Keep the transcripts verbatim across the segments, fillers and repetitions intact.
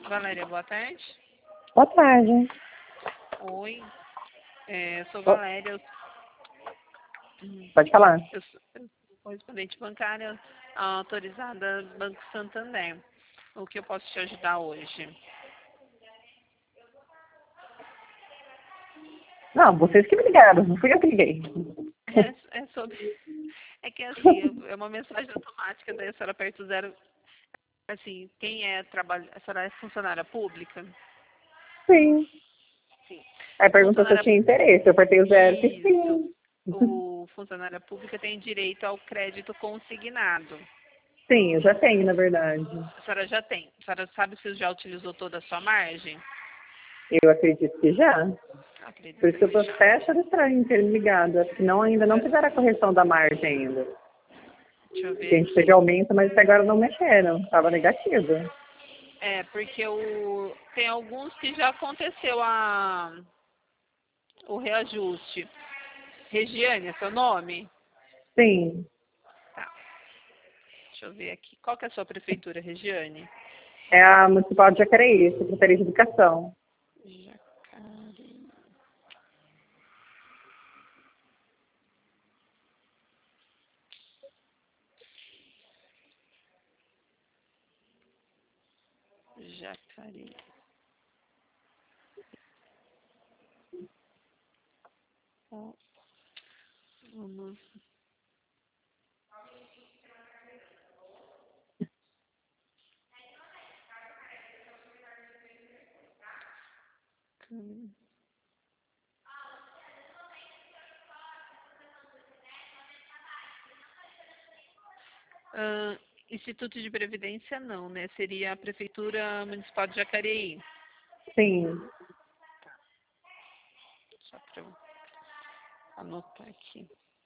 Valéria, boa tarde. Boa tarde. Oi, é, eu sou Ô, Valéria, eu, hum, pode falar. eu sou eu sou correspondente bancária autorizada do Banco Santander. O que eu posso te ajudar hoje? Não, vocês que me ligaram, não fui eu que liguei. É, é sobre. É que assim, eu- é uma mensagem automática, daí a senhora aperta o zero. Assim, quem é trabalho. A senhora é funcionária pública? Sim. Sim. Aí perguntou se eu Funcionária. tinha interesse. Eu apertei o zero que Isso. sim. O funcionária pública tem direito ao crédito consignado. Sim, eu já tenho, na verdade. A senhora já tem. A senhora sabe se já utilizou toda a sua margem? Eu acredito que já. Por Acredito isso que eu tô que já. até achando estranho ter me ligado. Acho que não, ainda não fizeram a correção da margem ainda. Deixa eu Porque ver a gente teve aqui. aumento, mas até agora não mexeram. Estava negativo. É, porque o... tem alguns que já aconteceu a... o reajuste. Regiane, é seu nome? Sim. Tá. Deixa eu ver aqui. Qual que é a sua prefeitura, Regiane? É a Municipal de Jacareí, Secretaria de Educação. Jacareí. Jacareí. Ó, vamos. Hum. Ah, Instituto de Previdência não, né? Seria a Prefeitura Municipal de Jacareí. Sim. Só para eu anotar aqui.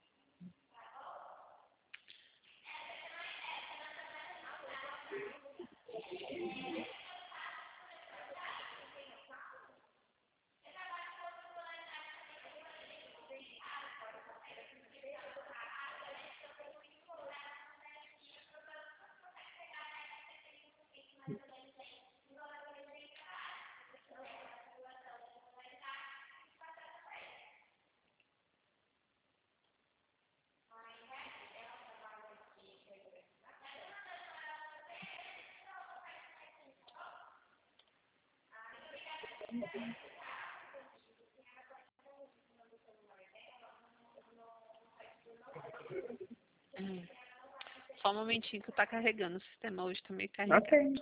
Hum. Só um momentinho que tá carregando. O sistema hoje tá meio carregado. Ok.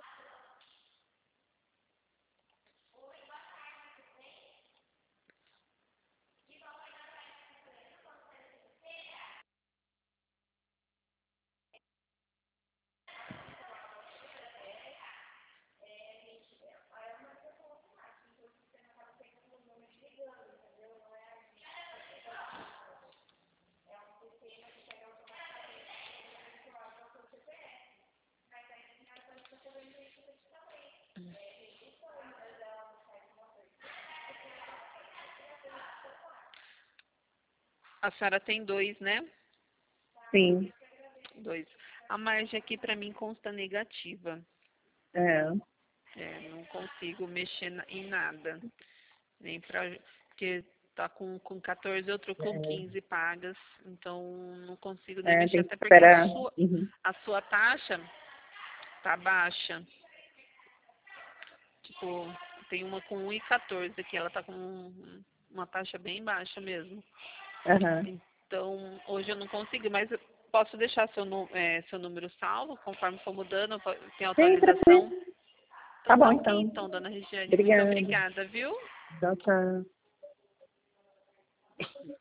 A senhora tem dois, né? Sim. Dois. A margem aqui para mim consta negativa. É. É, não consigo mexer na- em nada. Nem pra, porque tá com, com quatorze, outro com quinze pagas. Então não consigo nem É, mexer, tem até que porque a esperar. sua, Uhum. a sua taxa tá baixa. Tipo, tem uma com um e quatorze aqui, ela tá com um- uma taxa bem baixa mesmo. Aham. Então, hoje eu não consigo, mas eu posso deixar seu, nu- é, seu número salvo, conforme for mudando, po- tem Sim, atualização. tranquilo. Então Tá tá bom, ok, então. então, dona Regiane. Muito Obrigada. obrigada, viu? Tchau, tchau.